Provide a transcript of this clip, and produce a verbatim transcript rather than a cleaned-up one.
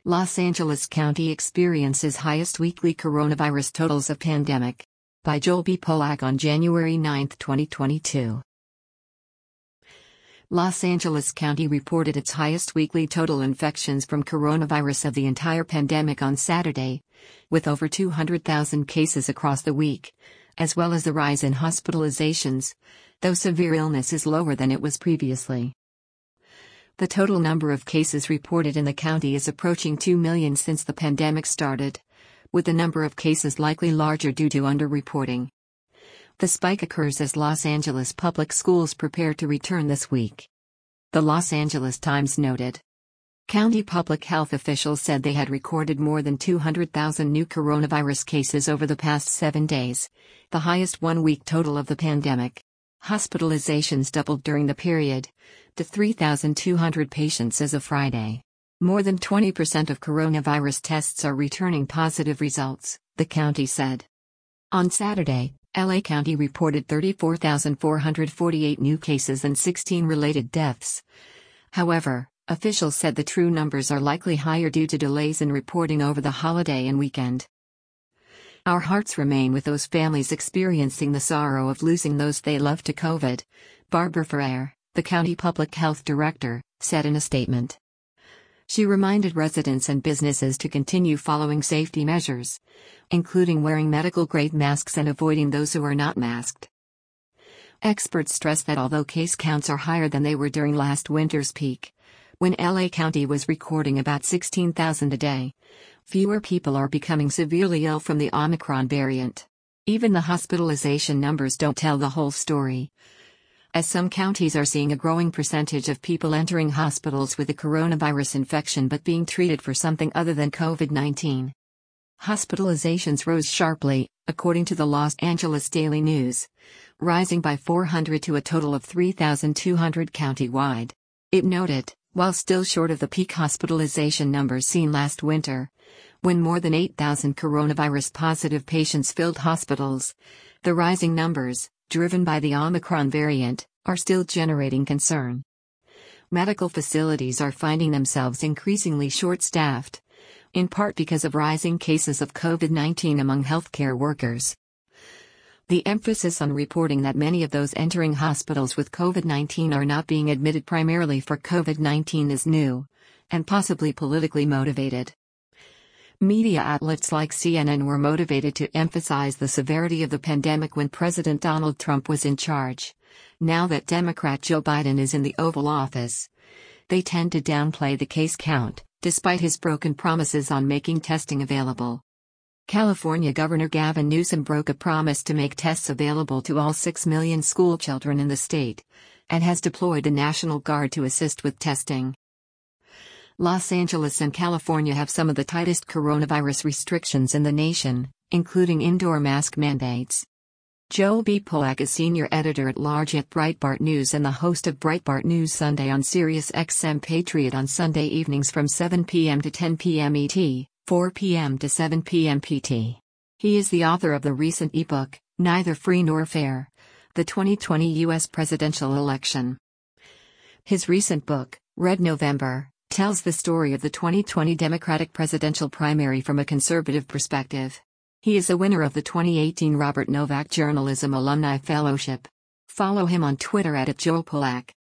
Los Angeles County experiences highest weekly coronavirus totals of pandemic. By Joel B. Polak on January ninth, twenty twenty-two. Los Angeles County reported its highest weekly total infections from coronavirus of the entire pandemic on Saturday, with over two hundred thousand cases across the week, as well as a rise in hospitalizations, though severe illness is lower than it was previously. The total number of cases reported in the county is approaching two million since the pandemic started, with the number of cases likely larger due to underreporting. The spike occurs as Los Angeles public schools prepare to return this week. The Los Angeles Times noted. County public health officials said they had recorded more than two hundred thousand new coronavirus cases over the past seven days, the highest one-week total of the pandemic. Hospitalizations doubled during the period, to three thousand two hundred patients as of Friday. More than twenty percent of coronavirus tests are returning positive results, the county said. On Saturday, L A County reported thirty-four thousand four hundred forty-eight new cases and sixteen related deaths. However, officials said the true numbers are likely higher due to delays in reporting over the holiday and weekend. Our hearts remain with those families experiencing the sorrow of losing those they love to COVID, Barbara Ferrer, the county public health director, said in a statement. She reminded residents and businesses to continue following safety measures, including wearing medical-grade masks and avoiding those who are not masked. Experts stress that although case counts are higher than they were during last winter's peak, when L A County was recording about sixteen thousand a day, fewer people are becoming severely ill from the Omicron variant. Even the hospitalization numbers don't tell the whole story, as some counties are seeing a growing percentage of people entering hospitals with a coronavirus infection but being treated for something other than COVID nineteen. Hospitalizations rose sharply, according to the Los Angeles Daily News, rising by four hundred to a total of three thousand two hundred countywide. It noted, while still short of the peak hospitalization numbers seen last winter, when more than eight thousand coronavirus-positive patients filled hospitals, the rising numbers, driven by the Omicron variant, are still generating concern. Medical facilities are finding themselves increasingly short-staffed, in part because of rising cases of COVID nineteen among healthcare workers. The emphasis on reporting that many of those entering hospitals with COVID nineteen are not being admitted primarily for COVID nineteen is new, and possibly politically motivated. Media outlets like C N N were motivated to emphasize the severity of the pandemic when President Donald Trump was in charge. Now that Democrat Joe Biden is in the Oval Office, they tend to downplay the case count, despite his broken promises on making testing available. California Governor Gavin Newsom broke a promise to make tests available to all six million schoolchildren in the state, and has deployed the National Guard to assist with testing. Los Angeles and California have some of the tightest coronavirus restrictions in the nation, including indoor mask mandates. Joel B. Polak is senior editor-at-large at Breitbart News and the host of Breitbart News Sunday on Sirius X M Patriot on Sunday evenings from seven p m to ten p m E T, four p m to seven p m P T. He is the author of the recent ebook, Neither Free Nor Fair: The twenty twenty U S Presidential Election. His recent book, Red November, tells the story of the twenty twenty Democratic presidential primary from a conservative perspective. He is a winner of the twenty eighteen Robert Novak Journalism Alumni Fellowship. Follow him on Twitter at Joel Polak.